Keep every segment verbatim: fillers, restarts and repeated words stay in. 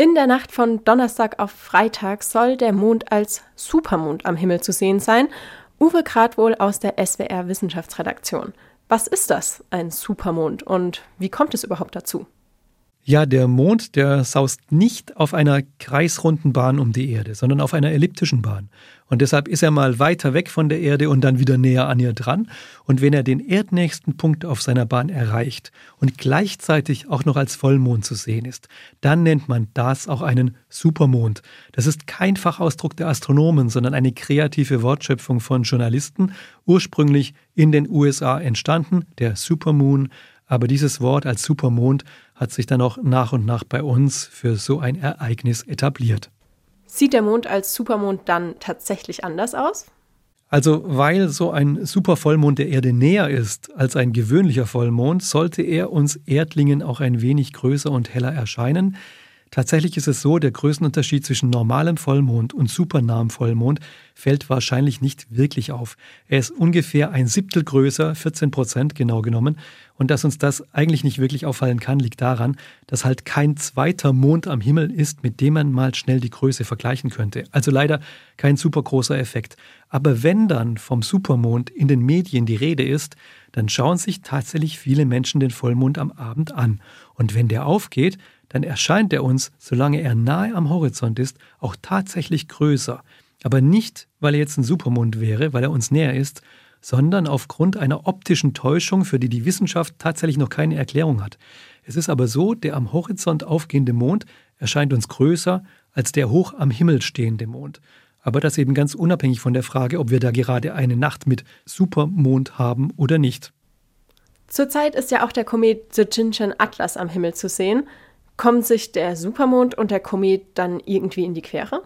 In der Nacht von Donnerstag auf Freitag soll der Mond als Supermond am Himmel zu sehen sein. Uwe Kratwohl aus der S W R-Wissenschaftsredaktion. Was ist das, ein Supermond, und wie kommt es überhaupt dazu? Ja, der Mond, der saust nicht auf einer kreisrunden Bahn um die Erde, sondern auf einer elliptischen Bahn. Und deshalb ist er mal weiter weg von der Erde und dann wieder näher an ihr dran. Und wenn er den erdnächsten Punkt auf seiner Bahn erreicht und gleichzeitig auch noch als Vollmond zu sehen ist, dann nennt man das auch einen Supermond. Das ist kein Fachausdruck der Astronomen, sondern eine kreative Wortschöpfung von Journalisten, ursprünglich in den U S A entstanden, der Supermoon. Aber dieses Wort als Supermond hat sich dann auch nach und nach bei uns für so ein Ereignis etabliert. Sieht der Mond als Supermond dann tatsächlich anders aus? Also, weil so ein Supervollmond der Erde näher ist als ein gewöhnlicher Vollmond, sollte er uns Erdlingen auch ein wenig größer und heller erscheinen. Tatsächlich ist es so, der Größenunterschied zwischen normalem Vollmond und supernahem Vollmond fällt wahrscheinlich nicht wirklich auf. Er ist ungefähr ein Siebtel größer, vierzehn Prozent genau genommen. Und dass uns das eigentlich nicht wirklich auffallen kann, liegt daran, dass halt kein zweiter Mond am Himmel ist, mit dem man mal schnell die Größe vergleichen könnte. Also leider kein super großer Effekt. Aber wenn dann vom Supermond in den Medien die Rede ist, dann schauen sich tatsächlich viele Menschen den Vollmond am Abend an. Und wenn der aufgeht, dann erscheint er uns, solange er nahe am Horizont ist, auch tatsächlich größer. Aber nicht, weil er jetzt ein Supermond wäre, weil er uns näher ist, sondern aufgrund einer optischen Täuschung, für die die Wissenschaft tatsächlich noch keine Erklärung hat. Es ist aber so, der am Horizont aufgehende Mond erscheint uns größer als der hoch am Himmel stehende Mond. Aber das eben ganz unabhängig von der Frage, ob wir da gerade eine Nacht mit Supermond haben oder nicht. Zurzeit ist ja auch der Komet Dziecięcen Atlas am Himmel zu sehen. Kommen sich der Supermond und der Komet dann irgendwie in die Quere?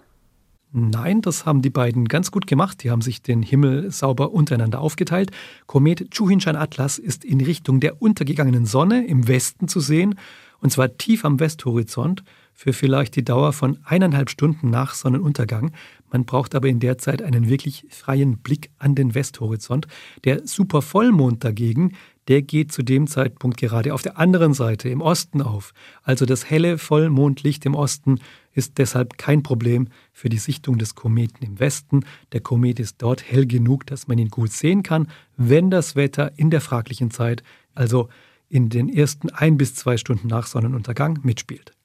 Nein, das haben die beiden ganz gut gemacht. Die haben sich den Himmel sauber untereinander aufgeteilt. Komet Dziecięcen Atlas ist in Richtung der untergegangenen Sonne im Westen zu sehen, und zwar tief am Westhorizont für vielleicht die Dauer von eineinhalb Stunden nach Sonnenuntergang. Man braucht aber in der Zeit einen wirklich freien Blick an den Westhorizont. Der Supervollmond dagegen, der geht zu dem Zeitpunkt gerade auf der anderen Seite, im Osten auf. Also das helle Vollmondlicht im Osten ist deshalb kein Problem für die Sichtung des Kometen im Westen. Der Komet ist dort hell genug, dass man ihn gut sehen kann, wenn das Wetter in der fraglichen Zeit, also in den ersten ein bis zwei Stunden nach Sonnenuntergang, mitspielt.